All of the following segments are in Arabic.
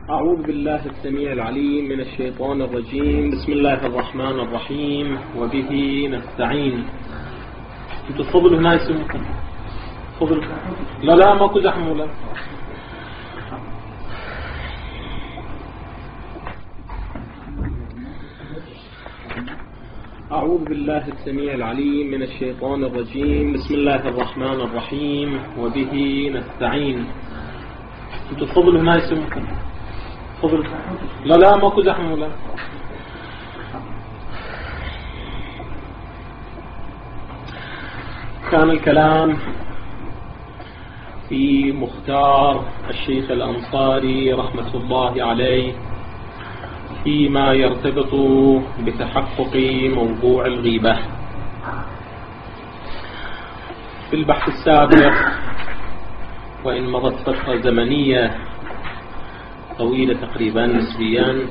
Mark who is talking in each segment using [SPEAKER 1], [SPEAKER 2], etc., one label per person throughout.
[SPEAKER 1] أعوذ بالله السميع العليم من الشيطان الرجيم. بسم الله الرحمن الرحيم وبه نستعين. انتوا تفضلوا هنا يسموكم تفضلوا. لا ماكو زحمة ولا. أعوذ بالله السميع العليم من الشيطان الرجيم. بسم الله الرحمن الرحيم وبه نستعين. انتوا تفضلوا هنا يسموكم تفضلوا. لا ماكو زحمة ولا. كان الكلام في مختار الشيخ الأنصاري رحمة الله عليه فيما يرتبط بتحقق موضوع الغيبة. في البحث السابق وإن مضت فترة زمنية طويلة تقريبا نسبيا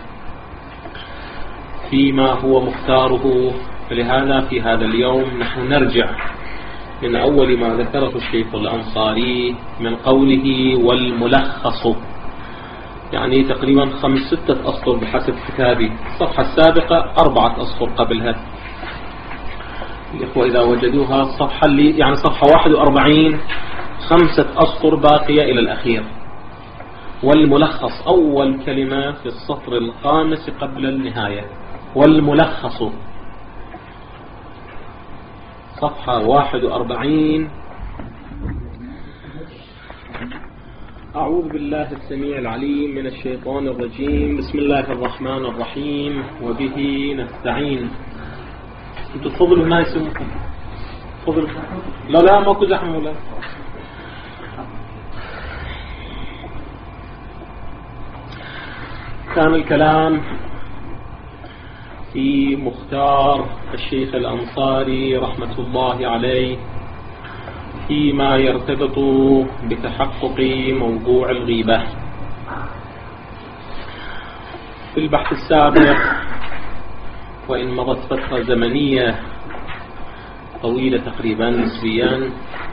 [SPEAKER 1] فيما هو مختاره، فلهذا في هذا اليوم نحن نرجع من أول ما ذكره الشيخ الأنصاري من قوله والملخص، يعني تقريبا 5-6 أسطر بحسب كتابي. الصفحة السابقة 4 أسطر قبلها. الإخوة إذا وجدوها الصفحة اللي يعني صفحة 41 5 أسطر باقية إلى الأخير. والملخص أول كلمة في السطر الخامس قبل النهاية. والملخص صفحة 41. أعوذ بالله السميع العليم من الشيطان الرجيم. بسم الله الرحمن الرحيم وبه نستعين. انتوا تفضلوا هنا يسموكم تفضلوا. لا ماكو زحمة ولا. كان الكلام في مختار الشيخ الأنصاري رحمة الله عليه فيما يرتبط بتحقق موضوع الغيبة. في البحث السابق وإن مضت فترة زمنية طويلة تقريبا نسبيا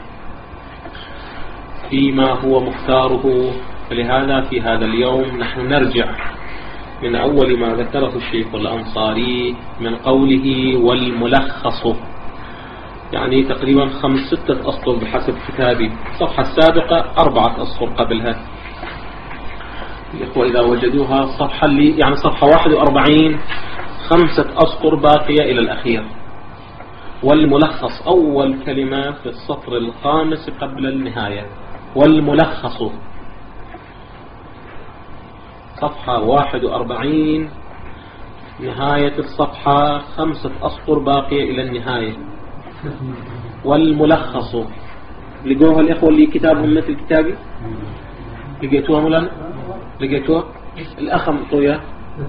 [SPEAKER 1] فيما هو مختاره، فلهذا في هذا اليوم نحن نرجع من أول ما ذكره الشيخ الأنصاري من قوله والملخص، يعني تقريبا 5-6 أسطر بحسب كتابي. الصفحة السابقة 4 أسطر قبلها. الإخوة إذا وجدوها الصفحة اللي يعني صفحة 41 5 أسطر باقية إلى الأخير. والملخص أول كلمة في السطر الخامس قبل النهاية. والملخص صفحة 41 نهاية الصفحة 5 أسطر باقية إلى النهاية. والملخص لقوها الإخوة اللي كتابهم مثل كتابي؟ لقيتوها مولانا؟ لقيتوها؟ الأخ مطوية.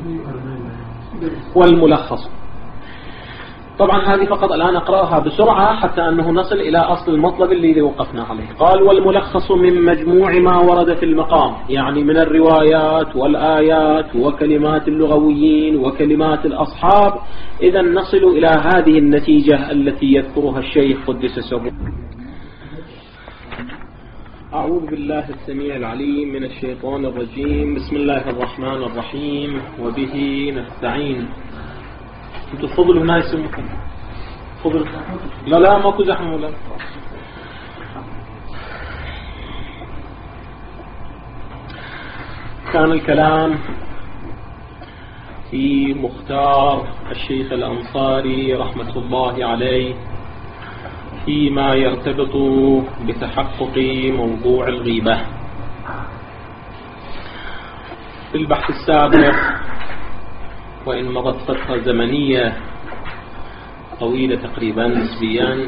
[SPEAKER 1] والملخص طبعا هذه فقط الآن أقرأها بسرعة حتى أنه نصل إلى أصل المطلب اللي وقفنا عليه. قال والملخص من مجموع ما ورد في المقام، يعني من الروايات والآيات وكلمات اللغويين وكلمات الأصحاب. إذا نصل إلى هذه النتيجة التي يذكرها الشيخ قدس سره. أعوذ بالله السميع العليم من الشيطان الرجيم. بسم الله الرحمن الرحيم وبه نستعين. انتوا تفضلوا هنا يسموكم تفضلوا. لا ماكو زحمة ولا. كان الكلام في مختار الشيخ الأنصاري رحمة الله عليه فيما يرتبط بتحقق موضوع الغيبة. في البحث السابق وإن مضت فترة زمنية طويلة تقريبا نسبيا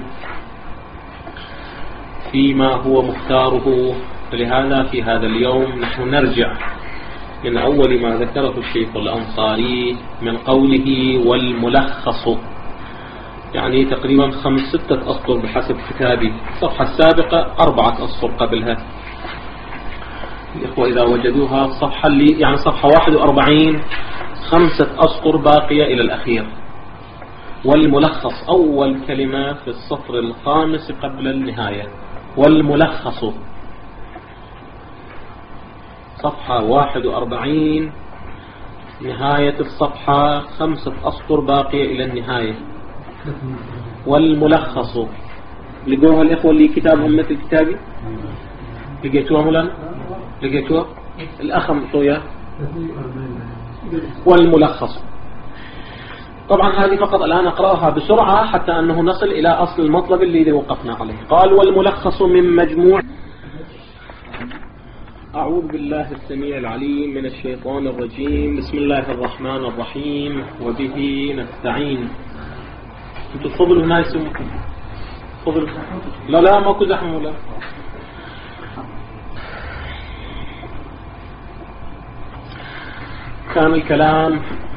[SPEAKER 1] فيما هو مختاره، فلهذا في هذا اليوم نحن نرجع من أول ما ذكره الشيخ الأنصاري من قوله والملخص، يعني تقريبا 5-6 أسطر بحسب كتابي. الصفحة السابقة 4 أسطر قبلها. الإخوة إذا وجدوها الصفحة اللي يعني صفحة 41 5 أسطر باقية إلى الأخير. والملخص أول كلمة في السطر الخامس قبل النهاية. والملخص صفحة 41 نهاية الصفحة 5 أسطر باقية إلى النهاية. والملخص لقوها الإخوة اللي كتابهم مثل كتابي، لقيتوها مولانا؟ لقيتوها؟ الأخ مطوية. والملخص طبعا هذه فقط الآن أقرأها بسرعة حتى أنه نصل إلى أصل المطلب اللي وقفنا عليه. قال والملخص من مجموع. أعوذ بالله السميع العليم من الشيطان الرجيم. بسم الله الرحمن الرحيم وبه نستعين. انتوا تفضلوا هنا يسموكم تفضلوا. لا ماكو زحمة ولا. كان الكلام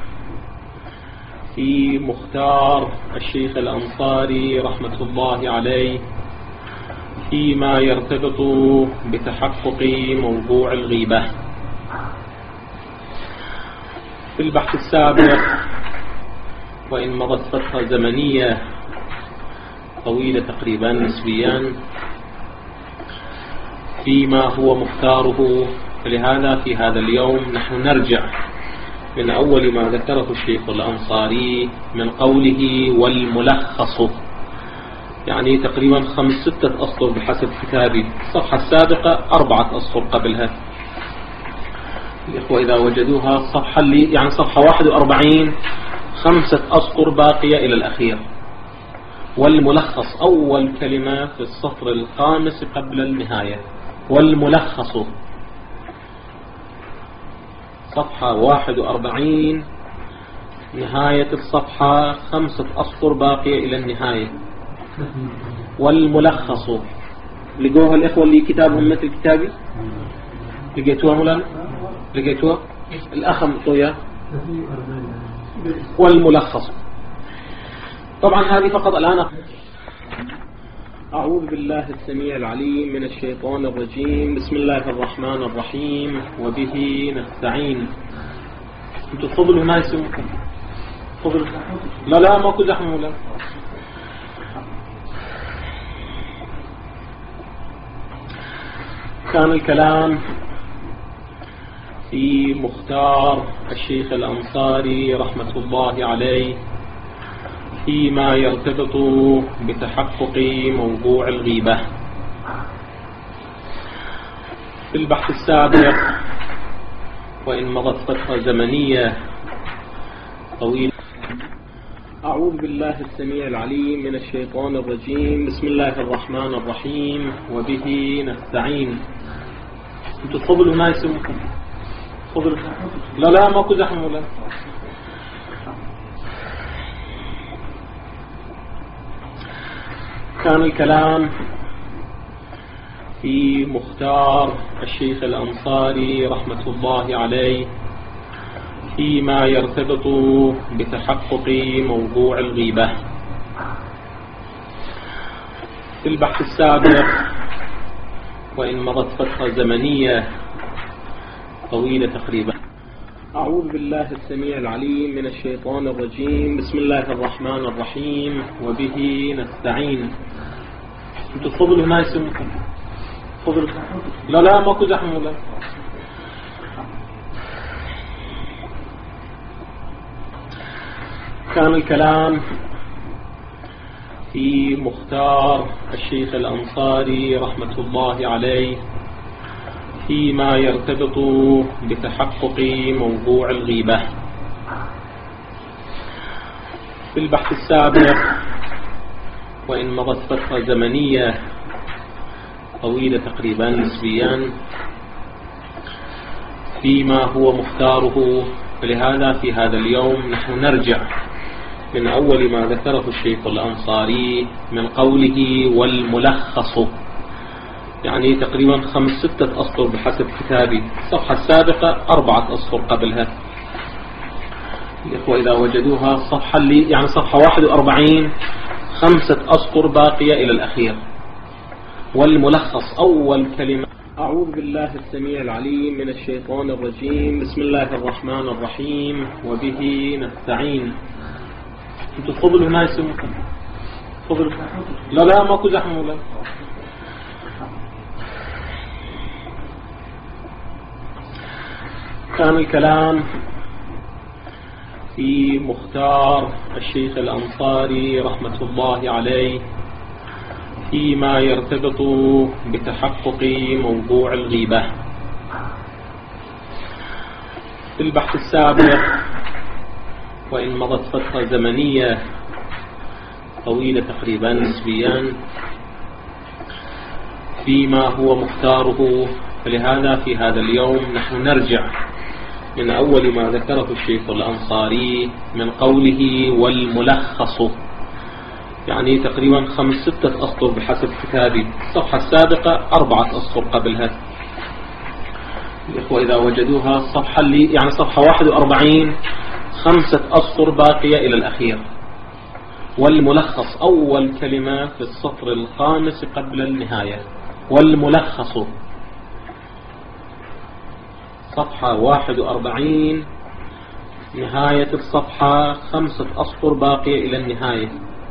[SPEAKER 1] في مختار الشيخ الأنصاري رحمة الله عليه فيما يرتبط بتحقق موضوع الغيبة. في البحث السابق وإن مضت فترة زمنية طويلة تقريبا نسبيا فيما هو مختاره، فلهذا في هذا اليوم نحن نرجع من أول ما ذكره الشيخ الأنصاري من قوله والملخص، يعني تقريبا 5-6 أسطر بحسب كتابي. الصفحة السابقة 4 أسطر قبلها. الإخوة إذا وجدوها الصفحة اللي يعني صفحة 41 5 أسطر باقية إلى الأخير. والملخص أول كلمة في السطر الخامس قبل النهاية. والملخص صفحة 41 نهاية الصفحة 5 أسطر باقية إلى النهاية. والملخص لقوها الإخوة اللي كتابهم مثل كتابي، لقيتوها مولانا؟ لقيتوها؟ الأخ مطوية. والملخص طبعا هذه فقط الآن. أعوذ بالله السميع العليم من الشيطان الرجيم. بسم الله الرحمن الرحيم وبه نستعين. انتوا تفضلوا هنا يسموكم تفضلوا. لا ماكو زحمة ولا. كان الكلام في مختار الشيخ الأنصاري رحمة الله عليه فيما يرتبط بتحقق موضوع الغيبة. في البحث السابق وإن مضت فترة زمنية طويلة. أعوذ بالله السميع العليم من الشيطان الرجيم. بسم الله الرحمن الرحيم وبه نستعين. انتوا تفضلوا هنا يسموكم تفضلوا. لا ماكو زحمة ولا. كان الكلام في مختار الشيخ الأنصاري رحمة الله عليه فيما يرتبط بتحقق موضوع الغيبة. في البحث السابق وإن مضت فترة زمنية طويلة تقريبا. أعوذ بالله السميع العليم من الشيطان الرجيم. بسم الله الرحمن الرحيم وبه نستعين. انتوا تفضلوا هنا يسموكم تفضلوا. لا ماكو زحمة ولا. كان الكلام في مختار الشيخ الأنصاري رحمة الله عليه فيما يرتبط بتحقق موضوع الغيبة. في البحث السابق وإن مضت فترة زمنية طويلة تقريبا نسبيا فيما هو مختاره، فلهذا في هذا اليوم نحن نرجع من أول ما ذكره الشيخ الأنصاري من قوله والملخص، يعني تقريبا 5-6 أسطر بحسب كتابي. الصفحة السابقة 4 أسطر قبلها. الإخوة إذا وجدوها الصفحة اللي يعني صفحة 41 5 أسطر باقية إلى الأخير. والملخص أول كلمة. أعوذ بالله السميع العليم من الشيطان الرجيم. بسم الله الرحمن الرحيم وبه نستعين. انتوا تفضلوا هنا يسموكم تفضلوا. لا ماكو زحمة ولا. كان الكلام في مختار الشيخ الأنصاري رحمة الله عليه فيما يرتبط بتحقق موضوع الغيبة. في البحث السابق وإن مضت فترة زمنية طويلة تقريبا نسبيا فيما هو مختاره، فلهذا في هذا اليوم نحن نرجع من أول ما ذكره الشيخ الأنصاري من قوله والملخص، يعني تقريبا 5-6 أسطر بحسب كتابي. الصفحة السابقة 4 أسطر قبلها. الإخوة إذا وجدوها الصفحة اللي يعني صفحة 41 5 أسطر باقية إلى الأخير. والملخص أول كلمة في السطر الخامس قبل النهاية. والملخص صفحة 41 نهاية الصفحة 5 أسطر باقية إلى النهاية.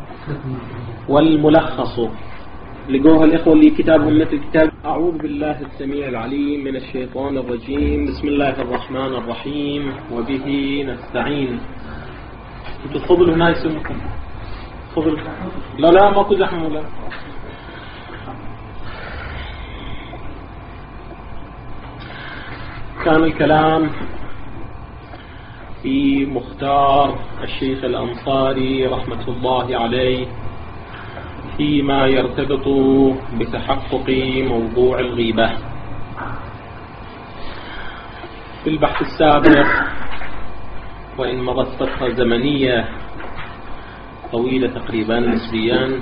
[SPEAKER 1] والملخص لقوها الإخوة اللي كتابهم مثل كتاب. أعوذ بالله السميع العليم من الشيطان الرجيم. بسم الله الرحمن الرحيم وبه نستعين. تفضل هنا يسمكم تفضل. لا ماكو زحمة ولا. كان الكلام في مختار الشيخ الأنصاري رحمة الله عليه فيما يرتبط بتحقق موضوع الغيبة. في البحث السابق وإن مضت فترة زمنية طويلة تقريبا نسبيا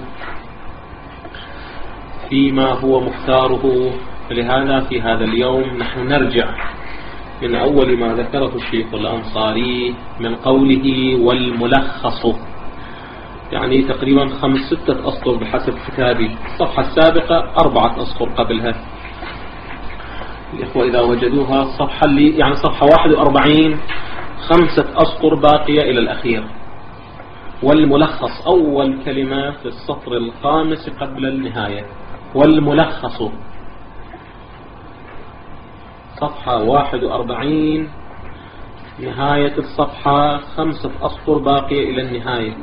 [SPEAKER 1] فيما هو مختاره، فلهذا في هذا اليوم نحن نرجع من أول ما ذكره الشيخ الأنصاري من قوله والملخص، يعني تقريبا 5-6 أسطر بحسب كتابي. الصفحة السابقة 4 أسطر قبلها. الإخوة إذا وجدوها الصفحة اللي يعني صفحة 41 5 أسطر باقية إلى الأخير. والملخص أول كلمة في السطر الخامس قبل النهاية. والملخص صفحة 41 نهاية الصفحة 5 أسطر باقية إلى النهاية.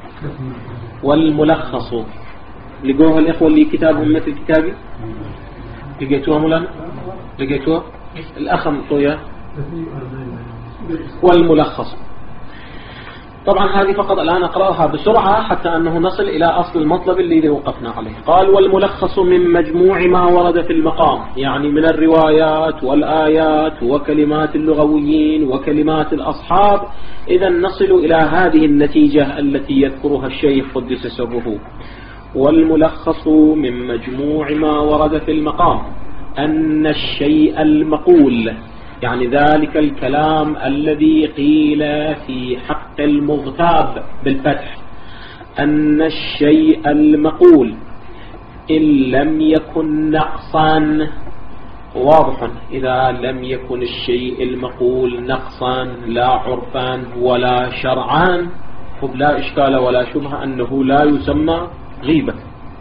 [SPEAKER 1] والملخص لقوها الإخوة اللي كتابهم مثل كتابي. لقيتوها مولانا؟ لقيتوها؟ الأخ مطوية. والملخص طبعا هذه فقط الآن أقرأها بسرعة حتى أنه نصل إلى أصل المطلب اللي وقفنا عليه. قال والملخص من مجموع ما ورد في المقام، يعني من الروايات والآيات وكلمات اللغويين وكلمات الأصحاب. إذا نصل إلى هذه النتيجة التي يذكرها الشيخ قدس سره. والملخص من مجموع ما ورد في المقام أن الشيء المقول، يعني ذلك الكلام الذي قيل في حق المغتاب بالفتح، أن الشيء المقول إن لم يكن نقصا، واضح إذا لم يكن الشيء المقول نقصا لا عرفا ولا شرعا فلا إشكال ولا شبهة أنه لا يسمى غيبة.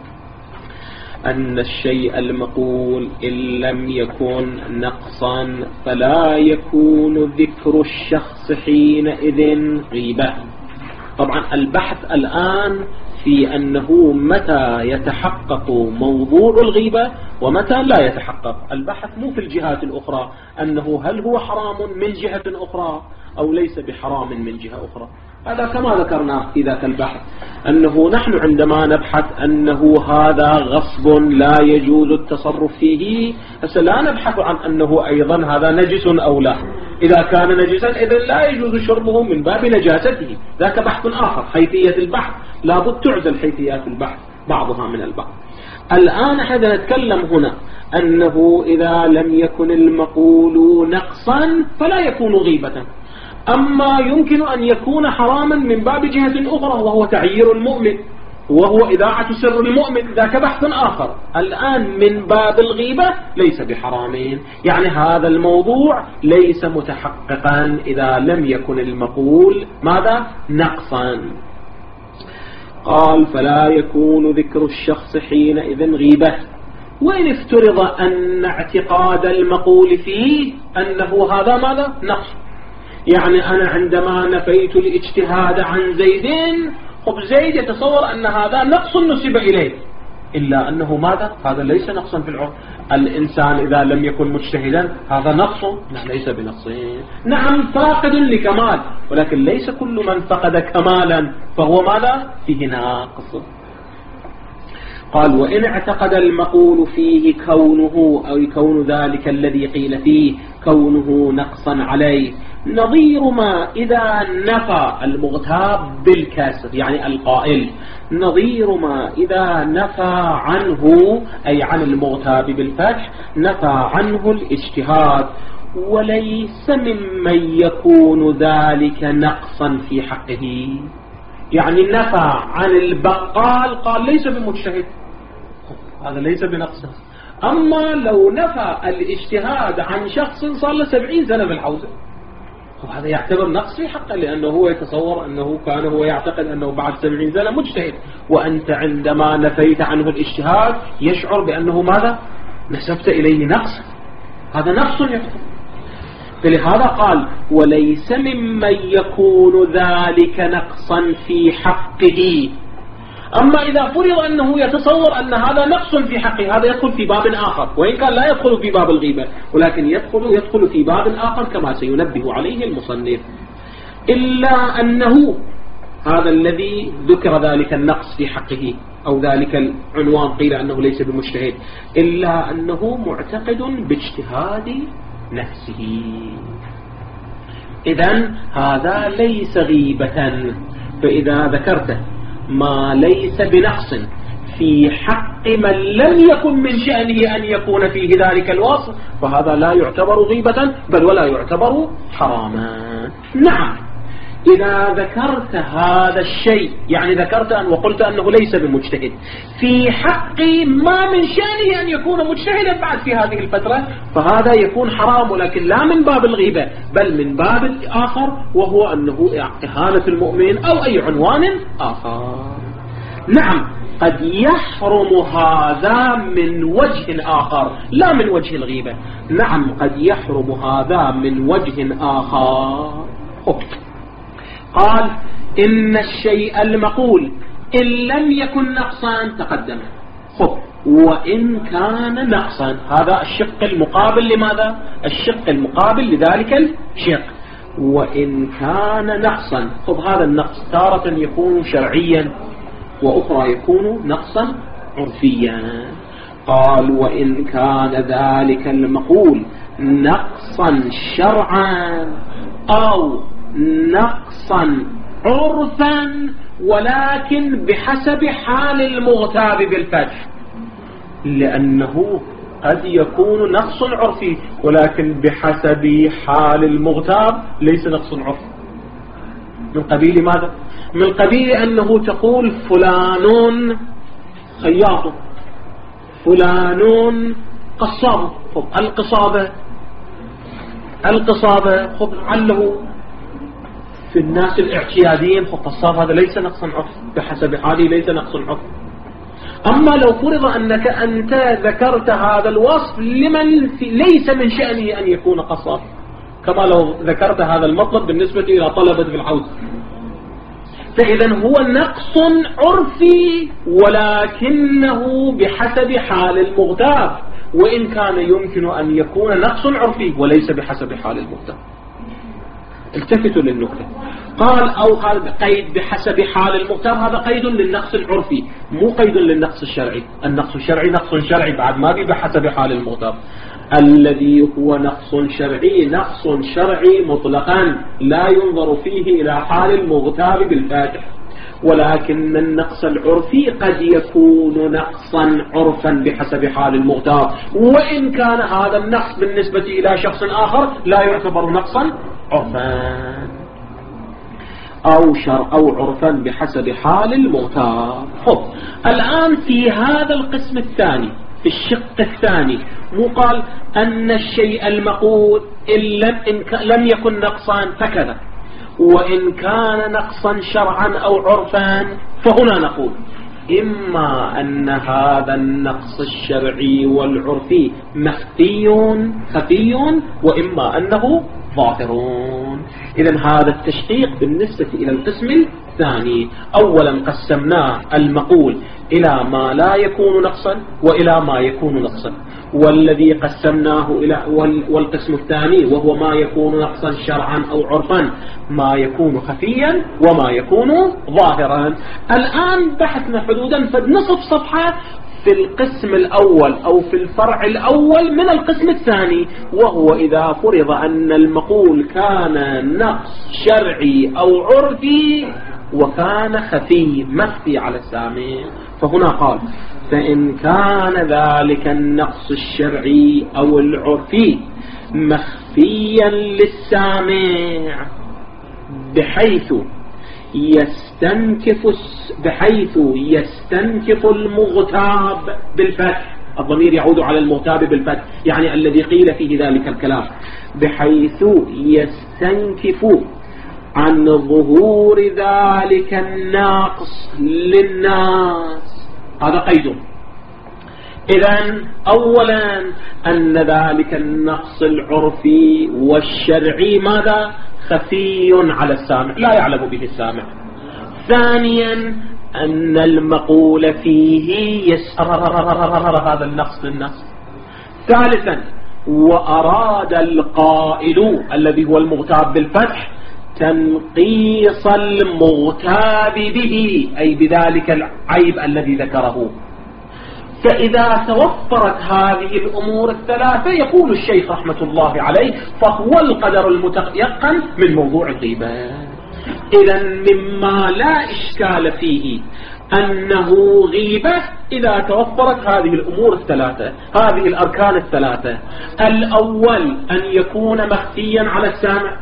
[SPEAKER 1] أن الشيء المقول إن لم يكن نقصا فلا يكون ذكر الشخص حينئذ غيبة. طبعا البحث الآن في أنه متى يتحقق موضوع الغيبة ومتى لا يتحقق. البحث مو في الجهات الأخرى أنه هل هو حرام من جهة أخرى أو ليس بحرام من جهة أخرى. هذا كما ذكرنا في ذاك البحث أنه نحن عندما نبحث أنه هذا غصب لا يجوز التصرف فيه، لا نبحث عن أنه أيضا هذا نجس أو لا. إذا كان نجسا إذن لا يجوز شربه من باب نجاسته، ذاك بحث آخر. حيثية البحث لابد تعزل حيثيات البحث بعضها من البعض. الآن احنا نتكلم هنا أنه إذا لم يكن المقول نقصا فلا يكون غيبة. أما يمكن أن يكون حراما من باب جهة أخرى وهو تعيير المؤمن وهو إذاعة سر المؤمن، ذاك بحث آخر. الآن من باب الغيبة ليس بحرامين، يعني هذا الموضوع ليس متحققا إذا لم يكن المقول ماذا؟ نقصا. قال فلا يكون ذكر الشخص حينئذ غيبة وإن افترض أن اعتقاد المقول فيه أنه هذا ماذا؟ نقص. يعني أنا عندما نفيت الاجتهاد عن زيد، خب زيد يتصور أن هذا نقص نسب إليه، إلا أنه ماذا؟ هذا ليس نقصا في العرف. الإنسان إذا لم يكن مجتهدا هذا نقص؟ ليس بنقص. نعم فاقد لكمال، ولكن ليس كل من فقد كمالا فهو ماذا؟ فيه ناقص. قال وإن اعتقد المقول فيه كونه أو كون ذلك الذي قيل فيه كونه نقصا عليه، نظير ما إذا نفى المغتاب بالكسر، يعني القائل نظير ما إذا نفى عنه أي عن المغتاب بالفتح نفى عنه الاجتهاد، وليس ممن يكون ذلك نقصا في حقه. يعني نفى عن البقال قال ليس بمجتهد، هذا ليس بنقص. أما لو نفى الاجتهاد عن شخص صار له 70 سنة في الحوزة، وهذا يعتبر نقص في حقه، لأنه هو يتصور أنه كان هو يعتقد أنه بعد 70 سنة مجتهد، وأنت عندما نفيت عنه الاجتهاد يشعر بأنه ماذا؟ نسبت إليه نقص، هذا نقص يحكم. فلهذا قال وليس ممن يكون ذلك نقصا في حقه. أما إذا فرض أنه يتصور أن هذا نقص في حقه، هذا يدخل في باب آخر، وإن كان لا يدخل في باب الغيبة، ولكن يدخل في باب آخر كما سينبه عليه المصنف. إلا أنه هذا الذي ذكر ذلك النقص في حقه أو ذلك العنوان قيل أنه ليس بمجتهد، إلا أنه معتقد باجتهاد نفسه. إذن هذا ليس غيبة. فإذا ذكرته ما ليس بنقص في حق من لم يكن من شأنه أن يكون فيه ذلك الوصف، فهذا لا يعتبر غيبة بل ولا يعتبر حراما. نعم إذا ذكرت هذا الشيء، يعني ذكرت أن وقلت أنه ليس بمجتهد في حق ما من شأنه أن يكون مجتهدا بعد في هذه الفترة، فهذا يكون حرام، ولكن لا من باب الغيبة بل من باب آخر، وهو أنه إهانة المؤمن أو أي عنوان آخر. نعم قد يحرم هذا من وجه آخر لا من وجه الغيبة. نعم قد يحرم هذا من وجه آخر. قال إن الشيء المقول إن لم يكن نقصا تقدم، وإن كان نقصا، هذا الشق المقابل لماذا؟ الشق المقابل لذلك الشق. وإن كان نقصا، هذا النقص تارة يكون شرعيا وأخرى يكون نقصا عرفيا. قال وإن كان ذلك المقول نقصا شرعا أو نقصا عرفا، ولكن بحسب حال المغتاب بالفتح، لأنه قد يكون نقص عرفي ولكن بحسب حال المغتاب ليس نقص عرفي. من قبيل ماذا؟ من قبيل أنه تقول فلان خياط، فلان قصاب. القصابة عله في الناس الاعتياديين، قصاب هذا ليس نقصا عرفي بحسب حاله، ليس نقص عرفي. أما لو فرض أنك أنت ذكرت هذا الوصف لمن ليس من شأنه أن يكون قصاب، كما لو ذكرت هذا المطلب بالنسبة إلى طلبة في الحوزة، فإذا هو نقص عرفي ولكنه بحسب حال المغتاب، وإن كان يمكن أن يكون نقص عرفي وليس بحسب حال المغتاب. التفتوا للنكتة. قال أو قيد بحسب حال المغتاب، هذا قيد للنقص العرفي مو قيد للنقص الشرعي. النقص الشرعي نقص شرعي بعد ما بي بحسب حال المغتاب. الذي هو نقص شرعي نقص شرعي مطلقا لا ينظر فيه إلى حال المغتاب بالفاتح، ولكن النقص العرفي قد يكون نقصا عرفا بحسب حال المغتاب، وإن كان هذا النقص بالنسبة إلى شخص آخر لا يعتبر نقصا عرفا أو عرفا بحسب حال المغتاب. الآن في هذا القسم الثاني، في الشق الثاني، مو قال أن الشيء المقول إن لم يكن نقصا فكذا، وإن كان نقصا شرعا أو عرفا، فهنا نقول إما أن هذا النقص الشرعي والعرفي خفي وإما أنه ظاهر. إذن هذا التشقيق بالنسبة إلى القسم الثاني. أولا قسمناه المقول إلى ما لا يكون نقصا وإلى ما يكون نقصا، والذي قسمناه إلى والقسم الثاني وهو ما يكون نقصا شرعا أو عرفا، ما يكون خفيا وما يكون ظاهرا. الآن بحثنا حدودا فنصف صفحة في القسم الأول أو في الفرع الأول من القسم الثاني، وهو إذا فرض أن المقول كان نقص شرعي أو عرفي وكان خفي مخفي على السامع. فهنا قال فإن كان ذلك النقص الشرعي أو العرفي مخفيا للسامع بحيث يستنكف المغتاب بالفتح، الضمير يعود على المغتاب بالفتح يعني الذي قيل فيه ذلك الكلام، بحيث يستنكف عن ظهور ذلك الناقص للناس. هذا قيد. إذن أولا أن ذلك النقص العرفي والشرعي ماذا؟ خفي على السامع لا يعلم به السامع. ثانيا أن المقول فيه يسرر هذا النقص للنقص. ثالثا وأراد القائل الذي هو المغتاب بالفتح تنقيص المغتاب به أي بذلك العيب الذي ذكره. فإذا توفرت هذه الأمور الثلاثة يقول الشيخ رحمة الله عليه فهو القدر المتيقن من موضوع الغيبة. إذن مما لا إشكال فيه أنه غيبة إذا توفرت هذه الأمور الثلاثة، هذه الأركان الثلاثة. الأول أن يكون مخفيا على السامع،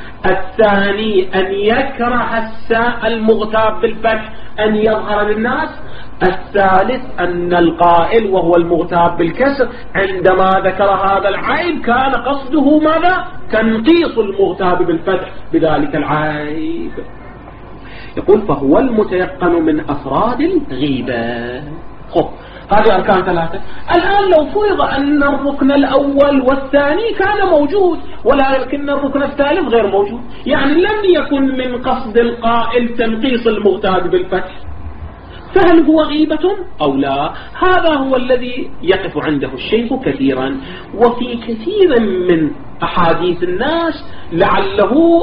[SPEAKER 1] الثاني أن يكره المغتاب بالفتح أن يظهر للناس، الثالث أن القائل وهو المغتاب بالكسر عندما ذكر هذا العيب كان قصده ماذا؟ تنقيص المغتاب بالفتح بذلك العيب. يقول فهو المتيقن من أفراد الغيبة. خب هذه أركان ثلاثة. الآن لو فرض أن الركن الأول والثاني كان موجود ولكن الركن الثالث غير موجود، يعني لم يكن من قصد القائل تنقيص المغتاب بالفتح، فهل هو غيبة أو لا؟ هذا هو الذي يقف عنده الشيخ كثيرا. وفي كثير من أحاديث الناس لعله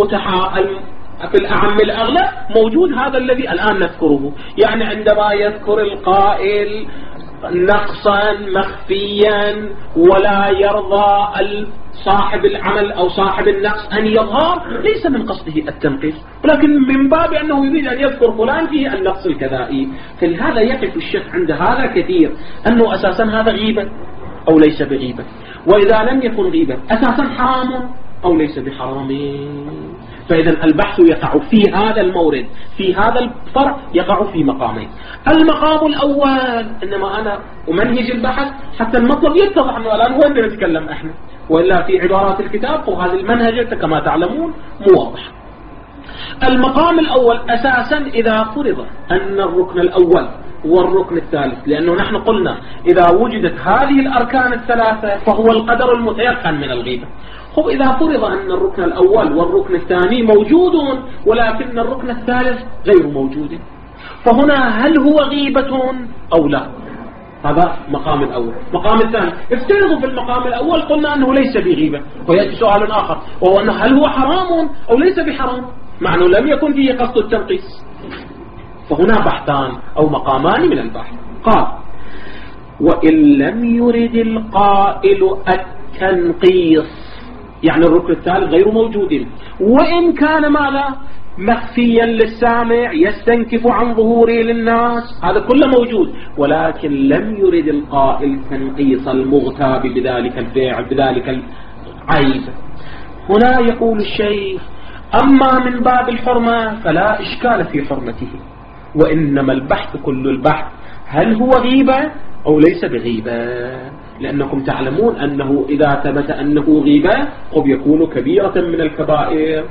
[SPEAKER 1] في الأعم الأغلب موجود هذا الذي الآن نذكره، يعني عندما يذكر القائل نقصا مخفيا ولا يرضى صاحب العمل أو صاحب النقص أن يظهر، ليس من قصده التنقيص ولكن من باب أنه يريد أن يذكر فلان فيه النقص الكذائي. فلهذا يقف الشيخ عند هذا كثير أنه أساسا هذا غيبة أو ليس بغيبة، وإذا لم يكن غيبة أساسا حرام أو ليس بحرام. فإذا البحث يقع في هذا المورد في هذا الفرع يقع في مقامين. المقام الأول إنما أنا أمنهج البحث حتى المطلب يتضح أنه الآن وين نتكلم إحنا، وإلا في عبارات الكتاب وهذه المنهج كما تعلمون موضح. المقام الأول أساسا إذا فرض أن الركن الأول والركن الثالث، لأنه نحن قلنا إذا وجدت هذه الأركان الثلاثة فهو القدر المتيقن من الغيبة. خب إذا فرض أن الركن الأول والركن الثاني موجود ولكن الركن الثالث غير موجود، فهنا هل هو غيبة أو لا؟ هذا مقام الأول. مقام الثاني افترضوا في المقام الأول قلنا أنه ليس بغيبة، ويأتي سؤال آخر وهو أنه هل هو حرام أو ليس بحرام، مع أنه لم يكن فيه قصد التنقيص. فهنا بحثان أو مقامان من البحث. قال وإن لم يرد القائل التنقيص، يعني الركن الثالث غير موجود، وإن كان ماذا؟ مخفيا للسامع يستنكف عن ظهوره للناس، هذا كله موجود، ولكن لم يرد القائل تنقيص المغتاب بذلك الفعل بذلك العيب. هنا يقول الشيخ أما من باب الحرمة فلا إشكال في حرمته، وإنما البحث كل البحث هل هو غيبة أو ليس بغيبة، لأنكم تعلمون أنه إذا ثبت أنه غيبة قد يكون كبيرة من الكبائر،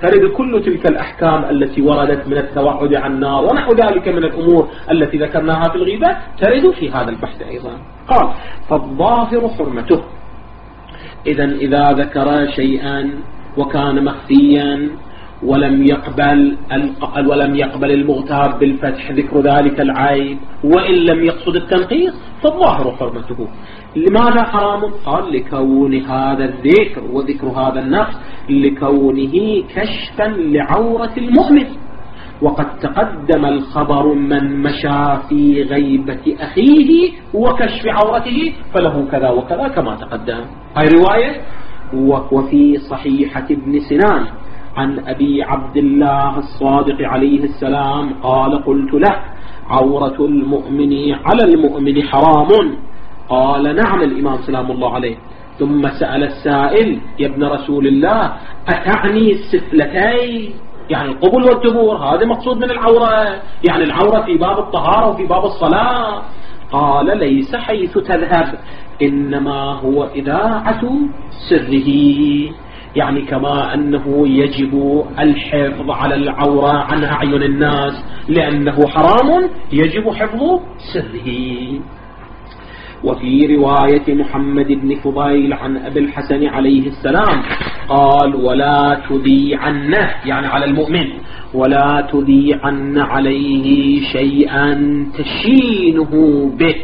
[SPEAKER 1] ترد كل تلك الأحكام التي وردت من التوعد عن النار ونحو ذلك من الأمور التي ذكرناها في الغيبة ترد في هذا البحث أيضا. قال فالظاهر حرمته. إذا ذكر شيئا وكان مخفيا ولم يقبل المغتاب بالفتح ذكر ذلك العيب وإن لم يقصد التنقيص فالظاهر حرمته. لماذا حرام؟ قال لكون هذا الذكر وذكر هذا النقص لكونه كشفا لعورة المؤمن، وقد تقدم الخبر من مشى في غيبة أخيه وكشف عورته فله كذا وكذا كما تقدم. هاي رواية. وفي صحيحة ابن سنان عن أبي عبد الله الصادق عليه السلام قال قلت له عورة المؤمن على المؤمن حرام؟ قال نعم الإمام سلام الله عليه. ثم سأل السائل يا ابن رسول الله أتعني السفلتين يعني القبل والدبور؟ هذا مقصود من العورة، يعني العورة في باب الطهارة وفي باب الصلاة. قال ليس حيث تذهب، إنما هو إذاعة سره، يعني كما أنه يجب الحفظ على العورة عن أعين الناس لأنه حرام يجب حفظ سره. وفي رواية محمد بن فضيل عن أبي الحسن عليه السلام قال ولا تذيعن يعني على المؤمن ولا تذيعن عليه شيئا تشينه به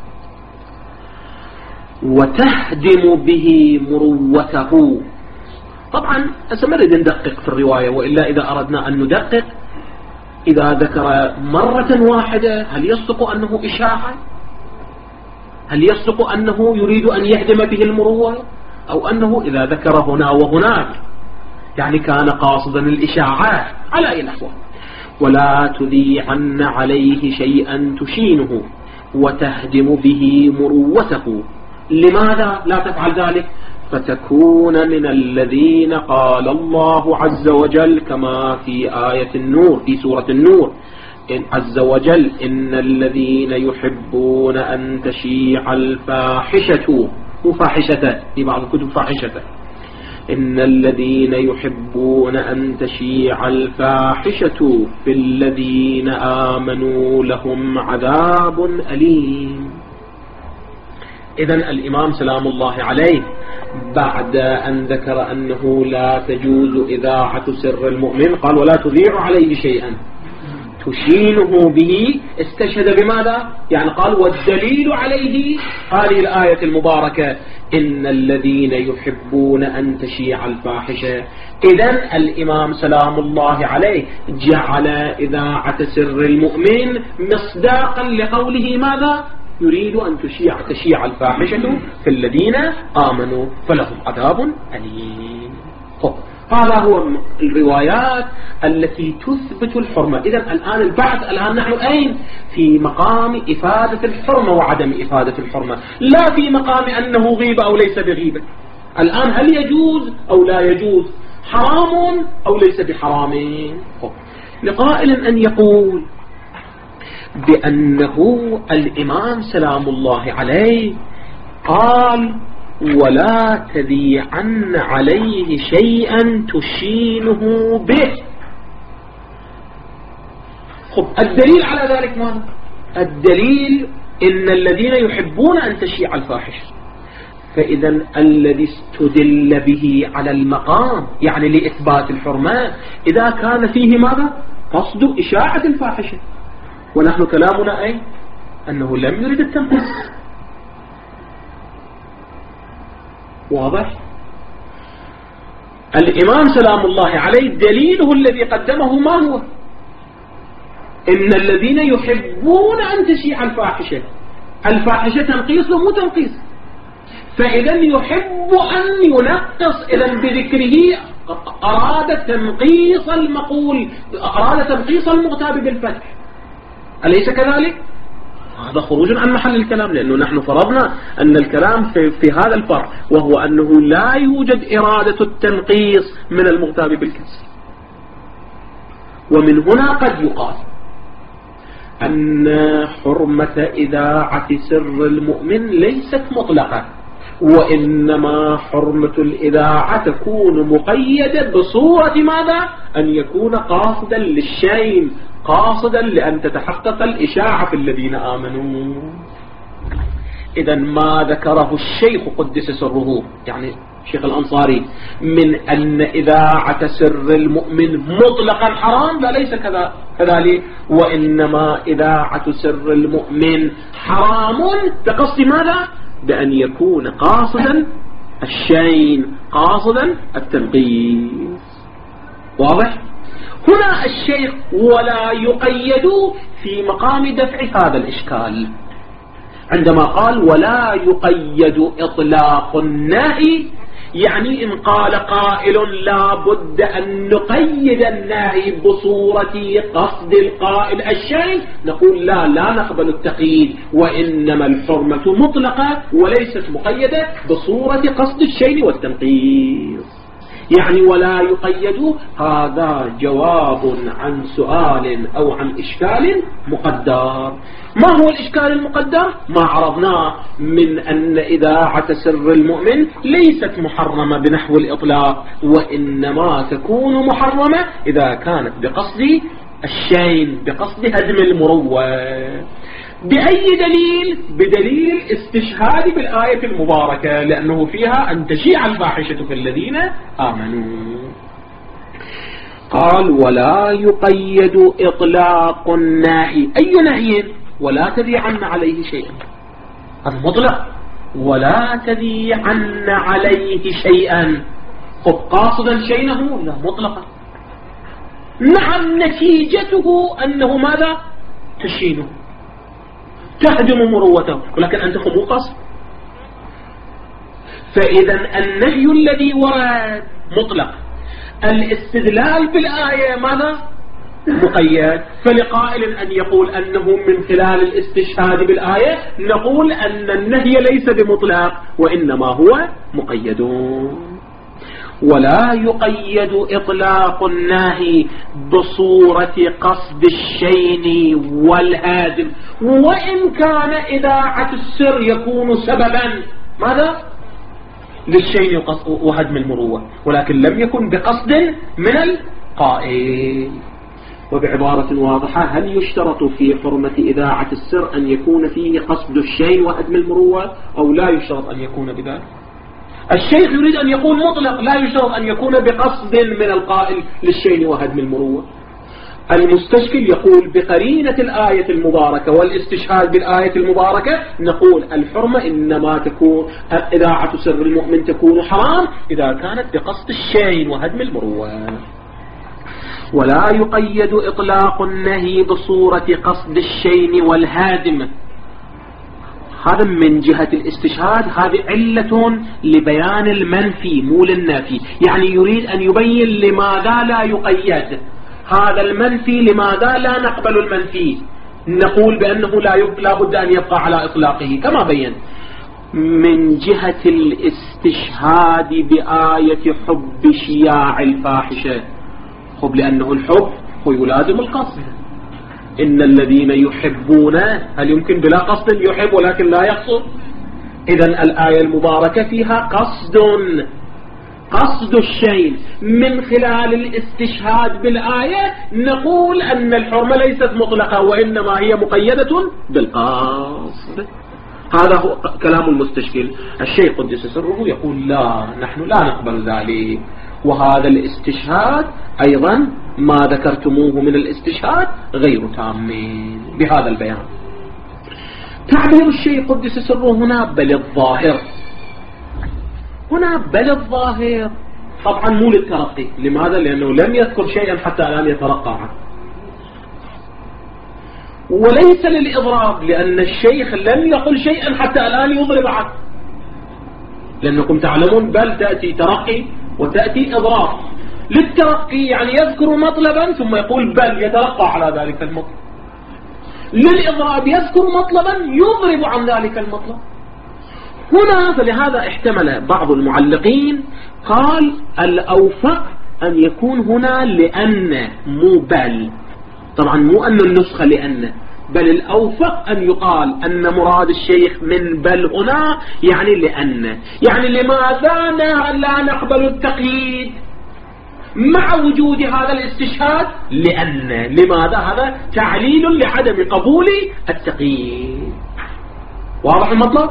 [SPEAKER 1] وتهدم به مروته. طبعا سنريد ندقق في الرواية، وإلا إذا أردنا أن ندقق إذا ذكر مرة واحدة هل يصدق أنه إشاعة؟ هل يصدق أنه يريد أن يهدم به المروة؟ أو أنه إذا ذكر هنا وهناك يعني كان قاصدا الإشاعات؟ على أي نحو. ولا تذيعن عليه شيئا تشينه وتهدم به مروته. لماذا لا تفعل ذلك؟ فتكون من الذين قال الله عز وجل كما في آية النور في سورة النور عز وجل إن الذين يحبون أن تشيع الفاحشة وفاحشة في بعض الكتب فاحشة إن الذين يحبون أن تشيع الفاحشة في الذين آمنوا لهم عذاب أليم. إذن الإمام سلام الله عليه بعد أن ذكر أنه لا تجوز إذاعة سر المؤمن قال ولا تذيع عليه شيئا تشينه به، استشهد بماذا؟ يعني قال والدليل عليه هذه الآية المباركة إن الذين يحبون أن تشيع الفاحشة. إذن الإمام سلام الله عليه جعل إذاعة سر المؤمن مصداقا لقوله ماذا؟ يريد أن تشيع الفاحشة في الذين آمنوا فلهم عذاب أليم. هذا هو الروايات التي تثبت الحرمة. إذن الآن البحث الآن نحن أين؟ في مقام إفادة الحرمة وعدم إفادة الحرمة، لا في مقام أنه غيبة أو ليس بغيبة. الآن هل يجوز أو لا يجوز؟ حرام أو ليس بحرام؟ لقائل أن يقول بأنه الإمام سلام الله عليه قال ولا تذيعن عليه شيئا تشينه به. الدليل على ذلك ماذا؟ الدليل إن الذين يحبون أن تشيع الفاحشة. فإذا الذي استدل به على المقام يعني لإثبات الحرمة إذا كان فيه ماذا؟ قصد إشاعة الفاحشة، ونحن كلامنا أي أنه لم يرد التنقيص. واضح؟ الإمام سلام الله عليه دليله الذي قدمه ما هو؟ إن الذين يحبون أن تشيع الفاحشة. الفاحشة تنقيص ومو تنقيص، فإذا يحب أن ينقص إذا بذكره أراد تنقيص المقول، أراد تنقيص المغتاب بالفتح، أليس كذلك؟ هذا خروج عن محل الكلام، لأنه نحن فرضنا أن الكلام في هذا الفرع، وهو أنه لا يوجد إرادة التنقيص من المغتاب بالكسر. ومن هنا قد يقال أن حرمة إذاعة سر المؤمن ليست مطلقة، وإنما حرمة الإذاعة تكون مقيدة بصورة ماذا؟ أن يكون قاصدا للشيء، قاصدا لأن تتحقق الإشاعة في الذين آمنوا. إذا ما ذكره الشيخ قدس سره، يعني الشيخ الأنصاري، من أن إذاعة سر المؤمن مطلقا حرام، لا ليس كذلك، وإنما إذاعة سر المؤمن حرام بقصد ماذا؟ بأن يكون قاصدا الشيء، قاصدا التنقيص. واضح؟ هنا الشيخ ولا يقيد في مقام دفع هذا الإشكال عندما قال ولا يقيد إطلاق النهي، يعني إن قال قائل لا بد أن نقيد النهي بصورة قصد القائل الشيء، نقول لا نقبل التقييد، وإنما الحرمة مطلقة وليست مقيدة بصورة قصد الشيء والتنقيص. يعني ولا يقيد، هذا جواب عن سؤال أو عن إشكال مقدر. ما هو الإشكال المقدر؟ ما عرضناه من أن إذاعة سر المؤمن ليست محرمة بنحو الإطلاق، وإنما تكون محرمة إذا كانت بقصد الشيء، بقصد هدم المروة. بأي دليل؟ بدليل الاستشهاد بالآية المباركة، لأنه فيها أن تشيع الفاحشة في الذين آمنوا. قال ولا يقيد إطلاق النهي، أي نهي؟ ولا تذيعن عليه شيئا، هذا مطلق، ولا تذيعن عليه شيئا، خب قاصدا شيئه؟ لا، مطلقا. نعم نتيجته أنه ماذا؟ تشينه، تهدم مروته، ولكن أنت مو قصد. فإذا النهي الذي ورد مطلق، الاستدلال بالآية ماذا؟ مقيد. فلقائل أن يقول أنه من خلال الاستشهاد بالآية نقول أن النهي ليس بمطلق وإنما هو مقيد. ولا يقيد إطلاق النهي بصورة قصد الشين والهادم، وإن كان إذاعة السر يكون سببا ماذا؟ للشين وهدم المروة، ولكن لم يكن بقصد من القائل. وبعبارة واضحة، هل يشترط في حرمة إذاعة السر أن يكون فيه قصد الشين وهدم المروة، أو لا يشترط أن يكون بذلك؟ الشيخ يريد أن يقول مطلق، لا يشترط أن يكون بقصد من القائل للشين وهدم المروة. المستشكل يقول بقرينة الآية المباركة والاستشهاد بالآية المباركة نقول الحرمة إنما تكون إذاعة سر المؤمن تكون حرام إذا كانت بقصد الشين وهدم المروة. ولا يقيد إطلاق النهي بصورة قصد الشين والهادم، هذا من جهة الاستشهاد، هذه علة لبيان المنفي مو للنافي، يعني يريد أن يبين لماذا لا يقيد هذا المنفي، لماذا لا نقبل المنفي، نقول بأنه لا بد أن يبقى على إطلاقه كما بين. من جهة الاستشهاد بآية حب شياع الفاحشة، خب لأنه الحب هو يلازم القصد، إن الذين يحبون، هل يمكن بلا قصد يحب ولكن لا يقصد؟ إذن الآية المباركة فيها قصد الشيء. من خلال الاستشهاد بالآية نقول أن الحرمة ليست مطلقة وإنما هي مقيدة بالقصد. هذا هو كلام المستشكل. الشيخ قدس سره يقول لا، نحن لا نقبل ذلك، وهذا الاستشهاد أيضا ما ذكرتموه من الاستشهاد غير تامين بهذا البيان. تعبير الشيخ قدس سره هنا بل الظاهر، هنا بل الظاهر طبعا مو للترقي. لماذا؟ لأنه لم يذكر شيئا حتى الآن يترقى عنه، وليس للإضراب، لأن الشيخ لم يقل شيئا حتى الآن يضرب عنه، لأنكم تعلمون بل تأتي ترقي وتأتي إضراب. للترقي يعني يذكر مطلبا ثم يقول بل يترقى على ذلك المطلب، للإضراب يذكر مطلبا يضرب عن ذلك المطلب. هنا فلهذا احتمل بعض المعلقين قال الأوفق أن يكون هنا لأن مو بل، طبعا مو أن النسخة لأن، بل الأوفق أن يقال أن مراد الشيخ من بل هنا يعني لأن، يعني لماذا لا نقبل التقييد مع وجود هذا الاستشهاد؟ لأن لماذا؟ هذا تعليل لعدم قبول التقييد. واضح المطلب؟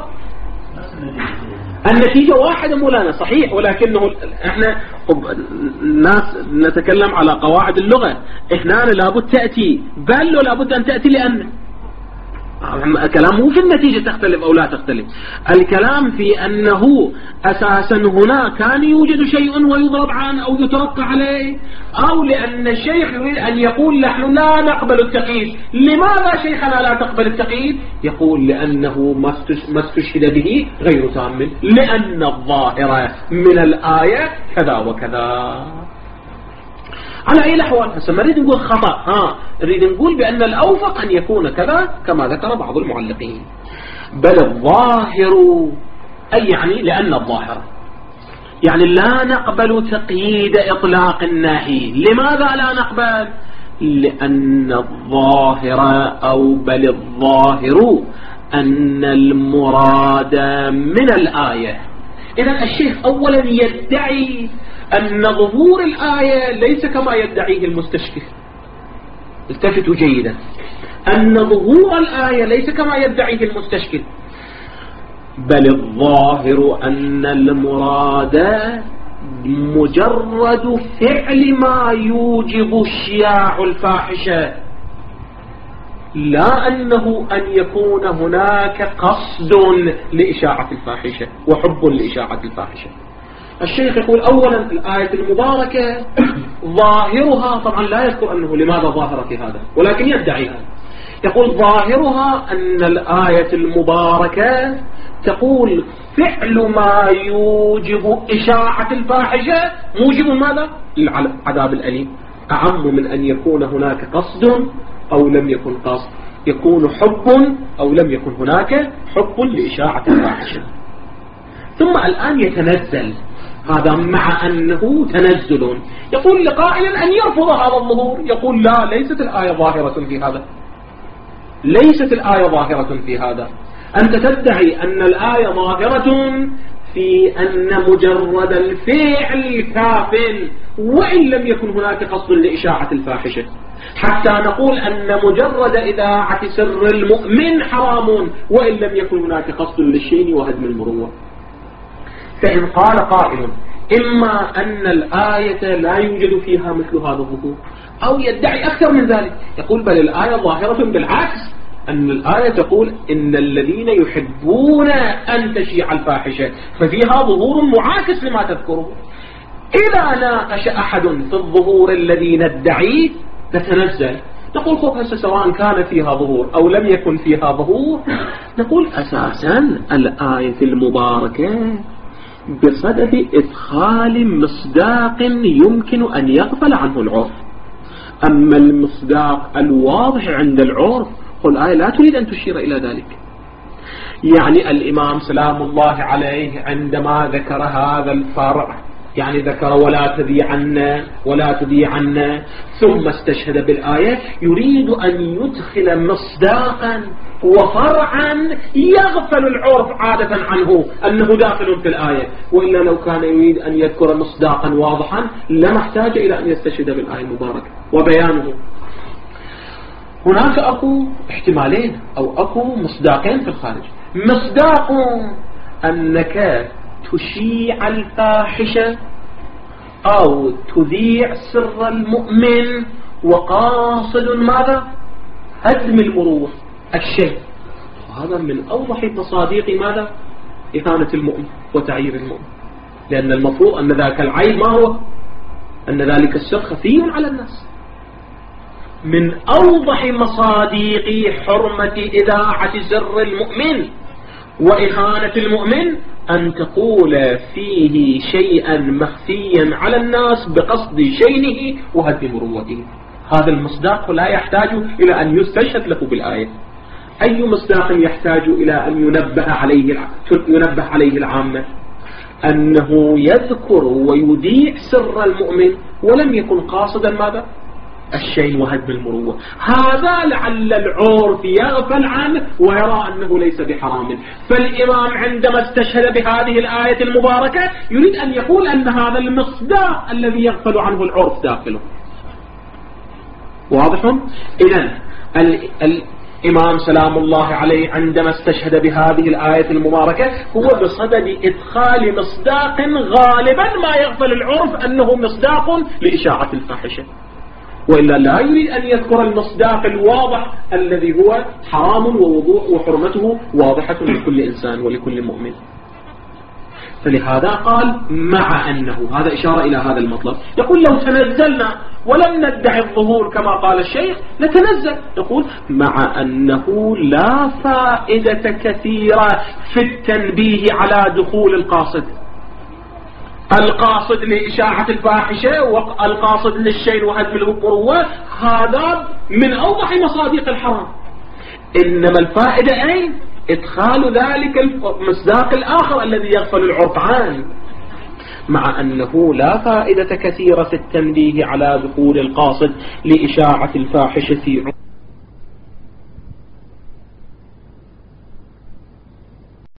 [SPEAKER 1] النتيجة واحدة مولانا صحيح، ولكنه احنا الناس نتكلم على قواعد اللغة، احنا لابد تأتي بل ولابد أن تأتي لأن. الكلام مو في النتيجة تختلف أو لا تختلف، الكلام في أنه أساسا هنا كان يوجد شيء ويضرب عنه أو يترقى عليه، أو لأن الشيخ يريد أن يقول نحن لا نقبل التقييد. لماذا شيخنا لا تقبل التقييد؟ يقول لأنه ما استشهد به غير تام، لأن الظاهرة من الآية كذا وكذا. على أي الأحوال هسه ما نريد نقول خطأ، نريد نقول بأن الأوفق أن يكون كذا كما ذكر بعض المعلقين. بل الظاهر أي يعني لأن الظاهر، يعني لا نقبل تقييد إطلاق الناهي. لماذا لا نقبل؟ لأن الظاهر أو بل الظاهر أن المراد من الآية. إذن الشيخ أولا يدعي أن ظهور الآية ليس كما يدعيه المستشكل. التفتوا جيدا، أن ظهور الآية ليس كما يدعيه المستشكل، بل الظاهر أن المراد مجرد فعل ما يوجب الشياع الفاحشة، لا أنه أن يكون هناك قصد لإشاعة الفاحشة وحب لإشاعة الفاحشة. الشيخ يقول أولا الآية المباركة ظاهرها، طبعا لا يذكر أنه لماذا ظاهرة في هذا ولكن يدعيها، يقول ظاهرها أن الآية المباركة تقول فعل ما يوجب إشاعة الفاحشة موجب ماذا؟ العذاب الأليم، أعم من أن يكون هناك قصد أو لم يكن قصد، يكون حب أو لم يكن هناك حب لإشاعة الفاحشة. ثم الآن يتنزل، هذا مع أنه تنزل، يقول لقائل أن يرفض هذا الظهور، يقول لا، ليست الآية ظاهرة في هذا، ليست الآية ظاهرة في هذا. أنت تدعي أن الآية ظاهرة في أن مجرد الفعل كاف وإن لم يكن هناك قصد لإشاعة الفاحشة، حتى نقول أن مجرد إذاعة سر المؤمن حرام وإن لم يكن هناك قصد للشين وهدم المروة. فإن قال قائل إما أن الآية لا يوجد فيها مثل هذا الظهور، أو يدعي أكثر من ذلك، يقول بل الآية ظاهرة بالعكس، أن الآية تقول إن الذين يحبون أن تشيع الفاحشة، ففيها ظهور معاكس لما تذكره. إذا ناقش أحد في الظهور الذي ندعيه نتنزل، نقول خب هسه سواء كان فيها ظهور أو لم يكن فيها ظهور، نقول أساسا الآية المباركة بصدد إدخال مصداق يمكن أن يغفل عنه العرف. أما المصداق الواضح عند العرف الآية لا تريد أن تشير إلى ذلك. يعني الإمام سلام الله عليه عندما ذكر هذا الفرع، يعني ذكر ولا تذيعن ثم استشهد بالآية، يريد أن يدخل مصداقا وفرعا يغفل العرف عادة عنه أنه داخل في الآية، وإلا لو كان يريد أن يذكر مصداقا واضحا لما احتاج إلى أن يستشهد بالآية المباركة وبيانه. هناك أكو احتمالين أو أكو مصداقين في الخارج. مصداق أنك تشيع الفاحشة أو تذيع سر المؤمن وقاصد ماذا؟ هدم المروة الشيء، وهذا من أوضح مصاديق ماذا؟ إهانة المؤمن وتعيير المؤمن، لأن المفروض أن ذاك العيب ما هو؟ أن ذلك السر خفي على الناس. من أوضح مصاديق حرمة إذاعة سر المؤمن وإهانة المؤمن أن تقول فيه شيئا مخفيا على الناس بقصد شينه وهدم مروته. هذا المصداق لا يحتاج إلى أن يستشهد له بالآية. أي مصداق يحتاج إلى أن ينبه عليه العامة؟ أنه يذكر ويذيع سر المؤمن ولم يكن قاصدا ماذا؟ الشين وهدم المروة. هذا لعل العرف يغفل عنه ويرى أنه ليس بحرام. فالإمام عندما استشهد بهذه الآية المباركة يريد أن يقول أن هذا المصداق الذي يغفل عنه العرف داخله. واضح؟ إذن الإمام سلام الله عليه عندما استشهد بهذه الآية المباركة هو بصدد إدخال مصداق غالبا ما يغفل العرف أنه مصداق لإشاعة الفاحشة، وإلا لا يريد أن يذكر المصداق الواضح الذي هو حرام وحرمته واضحة لكل إنسان ولكل مؤمن. فلهذا قال مع أنه، هذا إشارة إلى هذا المطلب. يقول لو تنزلنا ولم ندعي الظهور كما قال الشيخ نتنزل، يقول مع أنه لا فائدة كثيرة في التنبيه على دخول القاصد لإشاعة الفاحشة والقاصد للشين وهدم المروة، هذا من أوضح مصادق الحرام. إنما الفائدة أين؟ إدخال ذلك المصداق الآخر الذي يغفل العرف عنه، مع أنه لا فائدة كثيرة في التنبيه على دخول القاصد لإشاعة الفاحشة